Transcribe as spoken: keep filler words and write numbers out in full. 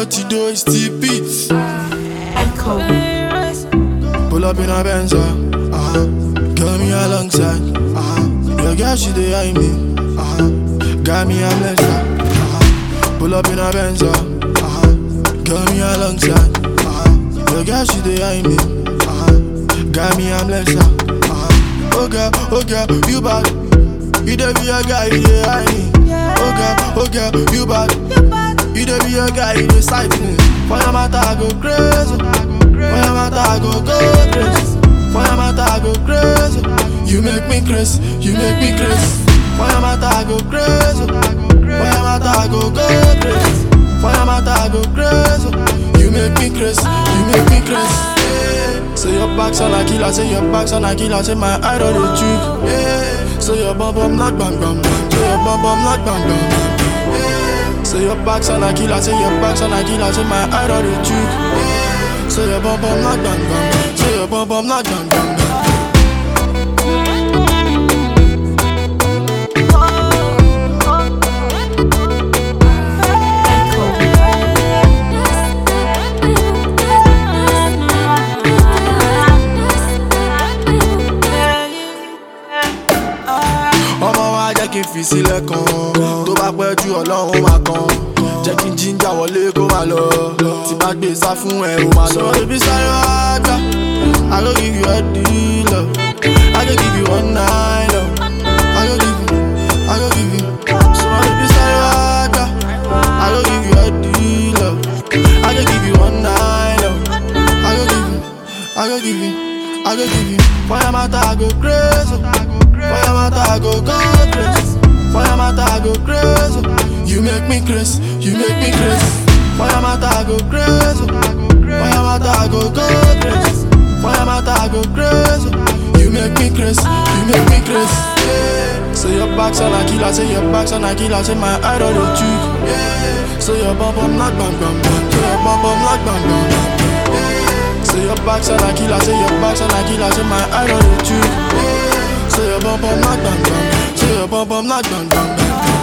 what you do is T P. Echo. Pull up in a Benz, uh-huh. Girl me alongside, uh-huh. Your girl she dey eye me, uh-huh. Got me a blessed, uh-huh. Pull up in a Benz, uh-huh. Girl me alongside, uh-huh. Your girl she dey eye me, uh-huh. Got me a blessed, uh-huh. Oh girl, oh girl, you bad. You dey be a guy, you dey eye me. Oh girl, oh girl, you bad. You dey be a guy, you dey sight me. For your matter I go crazy. For your matter I go go crazy. For your matter I go crazy. You make me crazy. You make me crazy. For your matter I go crazy. For your matter I go go crazy. For your matter I go crazy. You make me crazy. You make me crazy. Yeah. Say your back's on a killer. Say your back's on a killer. Say my eye on the juke. Yeah. Say your bum bum not bang bang bang. Say your bum bum not bang bang bang. Yeah. Say your back's on a killer. Say your back's on a killer. Say my eye on the juke. Yeah. Say your bum bum not bang bang bang. Say your bum bum not bang bang bang. Kí n fi sílẹ̀ kan tó bá pẹ́ jù Ọlọ́run máa kan jẹ́ kí n jíjà wọlé kó máa lọ tí bá gbé sá fún ẹ ó máa lọ. Sọ̀rọ̀ ibi sáré wá gbà I go give you a deal I go give you one night I go give you I go give you. Sọ̀rọ̀ ibi sáré wá gbà I go give you a deal I go give you one night I go give you I go give you I go give you. For your matter I go crazy. For your matter I go go crazy. For your matter I go crazy. You make me crazy. You make me crazy. For your matter I go crazy. For your matter I go go crazy. For your matter I go crazy. You make me crazy. You make me crazy. Yeah. Say your back's on a killer. Say your back's on a killer. Say my eye on the juke. Yeah. Say your bum bum not bang bang bang. Say your bum bum not bang bang bang. Yeah. Say your back's on a killer. Say your back's on a killer. Say my eye on the juke. Yeah. Say your bum bum not bang bang. Say your bum bum not bang bang bang.